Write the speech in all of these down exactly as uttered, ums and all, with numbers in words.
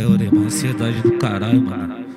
É, orei, uma ansiedade do caralho, mano.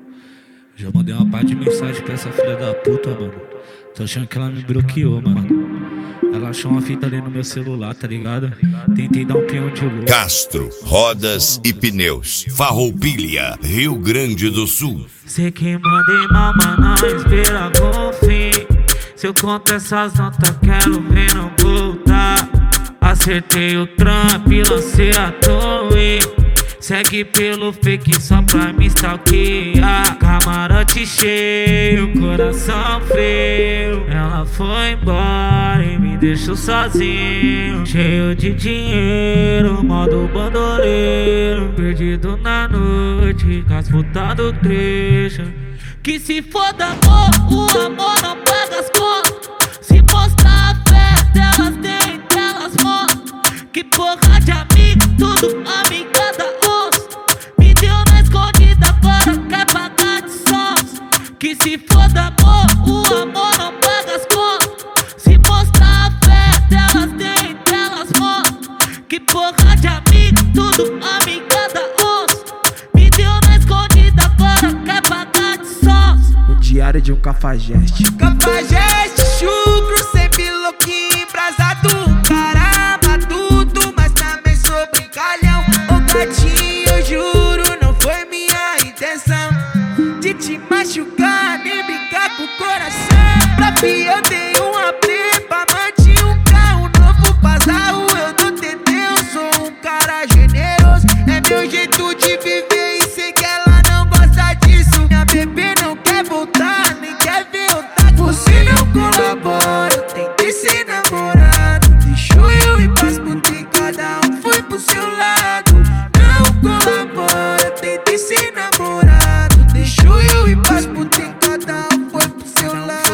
Já mandei uma parte de mensagem pra essa filha da puta, mano. Tô achando que ela me bloqueou, mano. Ela achou uma fita ali no meu celular, tá ligado? Tentei dar um peão de louco. Castro, rodas e pneus, Farroupilha, Rio Grande do Sul. Sei que mandei mamar na espera com fim. Se eu conto essas notas, quero ver não voltar. Acertei o trampo e lancei a torre. Segue pelo fake só pra me stalkear. Camarote cheio, coração frio. Ela foi embora e me deixou sozinho, cheio de dinheiro, modo bandoleiro. Perdido na noite, com as putas do trecho. Que se foda amor, o amor não paga as contas. Se mostrar a fé delas, tem delas mostram. Que porra de amigo, tudo amigada osso. Me deu na escondida, agora quer pagar de sons. Que se foda amor, o amor não paga as contas. Se mostrar a fé delas, tem delas mostram. Que porra de amigo, tudo amigada osso. Me deu na escondida, agora quer pagar de sons. O diário de um cafajeste. Cafajeste, chucro, sempre louquinho, embrasado. Cara matuto, mas também sou brincalhão. Ô gatinho, eu juro, não foi minha intenção de te machucar, nem brincar com o coração. Pra fi eu dei uma prepa, manti um carro novo pra Zahu. Eu não tentei, eu sou um cara generoso. É meu jeito de viver e sei que ela não gosta disso. Minha bebê não quer voltar, nem quer ver eu tá com você. Não colabora, eu tentei ser namorado. Deixou eu ir pras putas e cada um foi pro seu lado. Não colabora, eu tentei ser namorado. Deixou eu ir pras putas e cada um foi pro seu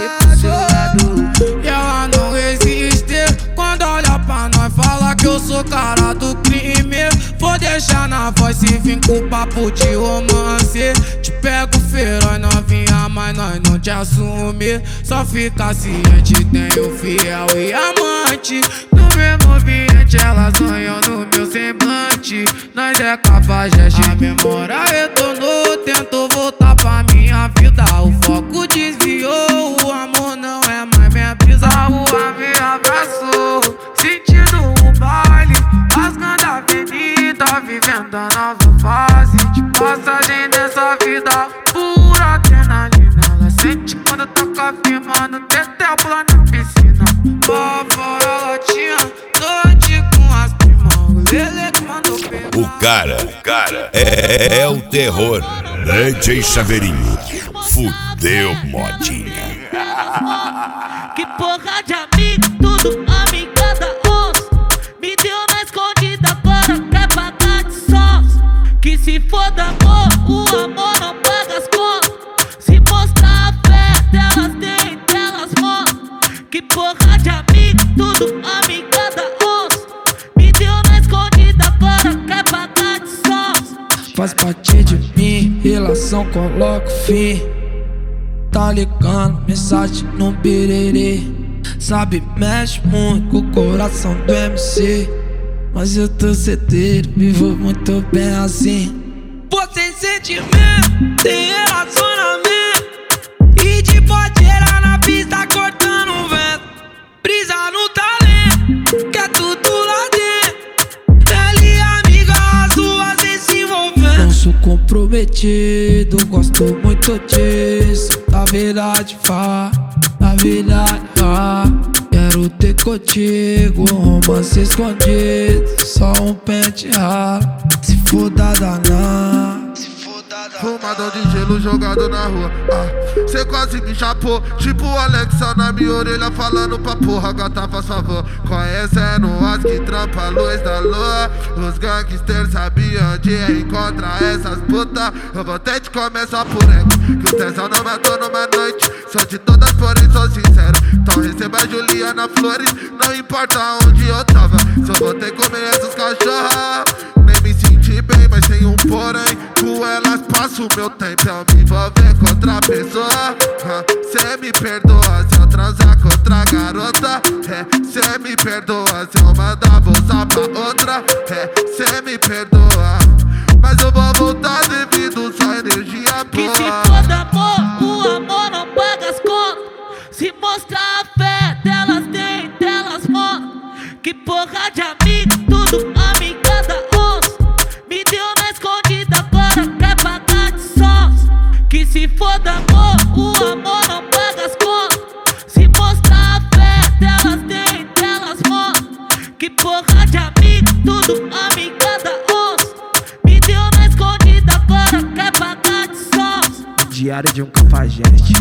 lado. E ela não resiste quando olha pra nós, fala que eu sou cara do crime. Vou deixar na voz e vim com papo de romance. Te pego feroz, novinha, mas nós não te assume. Só fica ciente, tenho fiel e amante. No mesmo ambiente elas sonham no meu semblante. Nós é cafajeste, a memória retornou. Tento voltar pra minha vida, o foco desviou. O amor não é mais minha brisa, a rua me abraçou. Sentindo o baile, rasgando a avenida, vivendo a nova fase de passagem dessa vida. Pura adrenalina, ela sente quando toca firmando. Tetel pula na piscina, lá fora ela tinha noite com as primas. O Lele que mandou pegar. O cara, o cara é, é o terror. D J Chaveirinho, fudeu modinha. Que porra de amigo, tudo amigada osso. Me deu na escondida, agora quer pagar de sons. Que se foda amor, o amor não paga as contas. Se mostrar a fé delas, tem delas mostram. Que porra de amigo, tudo amigada osso. Me deu na escondida, agora quer pagar de sons. Faz parte de mim, relação coloca fim. Tá ligando, mensagem no birerê. Sabe, mexe muito com o coração do M C. Mas eu tô certeiro, vivo muito bem assim. Pô, sem sentimento, tem relacionamento. E de boteira na pista cortando o vento. Brisa no talento, que é tudo lá dentro. Pele amiga, as duas vêm se envolvendo. Não sou comprometido, gosto muito disso. Da verdade, vá, da verdade, vá. Quero ter contigo um romance escondido. Só um pente ralo, se foda danar. Fumador de gelo jogado na rua. Ah, cê quase me chapou. Tipo o Alexa na minha orelha falando pra porra, gata faz favor. Conhecendo as que trampa a luz da lua. Os gangsters sabiam onde encontrar essas putas. Eu vou ter de começar por ego, que o tesão não matou numa noite. Sou de todas, porém sou sincero. Então receba a Juliana Flores, não importa onde eu tava. Só vou ter que comer essas cachorras. Nem me senti bem, mas tem um porém. Com elas passo o meu tempo, eu me envolver com outra pessoa. ah, Cê me perdoa se eu transar com outra garota. é, Cê me perdoa se eu mandar vozar pra outra. é, Cê me perdoa. mas eu vou voltar devido só energia Que boa. se foda amor, o amor não paga as contas. Se mostrar a fé delas tem, delas mostram. Que porra de amigo, tudo amiga da onça. Me deu na escondida, agora quer pagar de sons. Que se foda amor, o amor não paga as contas. Se mostrar a fé delas tem, delas mostram. Que porra de amigo, tudo amiga da onça. Me deu na escondida, agora quer pagar de sons. Diário de um cafajeste.